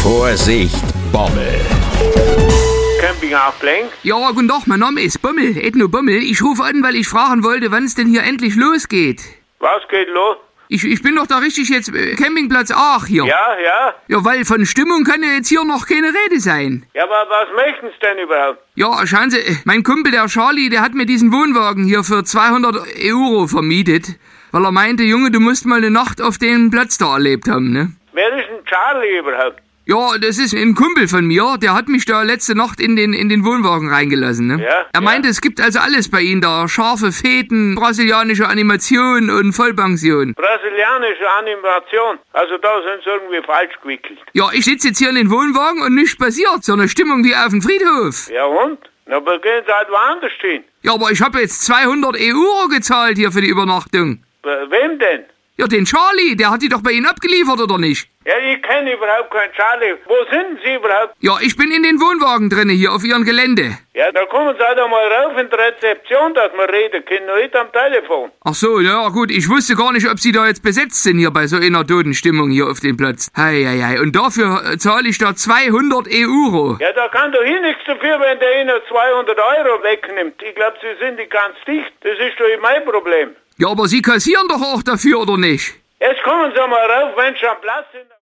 Vorsicht, Bommel! Camping auf Blenk? Ja, guten Tag, mein Name ist Bommel, Ethno Bommel. Ich rufe an, weil ich fragen wollte, wann es denn hier endlich losgeht. Was geht los? Ich bin doch da richtig jetzt, Campingplatz Aach hier. Ja. Ja, weil von Stimmung kann ja jetzt hier noch keine Rede sein. Ja, aber was möchten Sie denn überhaupt? Ja, schauen Sie, mein Kumpel, der Charlie, der hat mir diesen Wohnwagen hier für 200 € vermietet, weil er meinte, Junge, du musst mal eine Nacht auf dem Platz da erlebt haben, ne? Wer ist denn Charlie überhaupt? Ja, das ist ein Kumpel von mir, der hat mich da letzte Nacht in den Wohnwagen reingelassen, ne? Ja, Er meinte, es gibt also alles bei Ihnen da, scharfe Feten, brasilianische Animation und Vollpension. Brasilianische Animation. Also da sind Sie irgendwie falsch gewickelt. Ja, ich sitze jetzt hier in den Wohnwagen und nichts passiert, so eine Stimmung wie auf dem Friedhof. Ja und? Na, aber gehen Sie halt woanders hin. Ja, aber ich habe jetzt 200 € gezahlt hier für die Übernachtung. Wem denn? Ja, den Charlie, der hat die doch bei Ihnen abgeliefert, oder nicht? Ja, ich kenne überhaupt keinen Charlie. Wo sind Sie überhaupt? Ja, ich bin in den Wohnwagen drinne hier auf Ihrem Gelände. Ja, da kommen Sie halt einmal rauf in die Rezeption, dass wir reden können, nicht am Telefon. Ach so, ja gut, ich wusste gar nicht, ob Sie da jetzt besetzt sind hier bei so einer Totenstimmung hier auf dem Platz. Hei, und dafür zahle ich da 200 €. Ja, da kann doch hier nichts dafür, wenn der Ihnen 200 € wegnimmt. Ich glaube, Sie sind nicht ganz dicht. Das ist doch mein Problem. Ja, aber Sie kassieren doch auch dafür, oder nicht? Jetzt kommen Sie mal rauf, wenn Sie am Platz sind.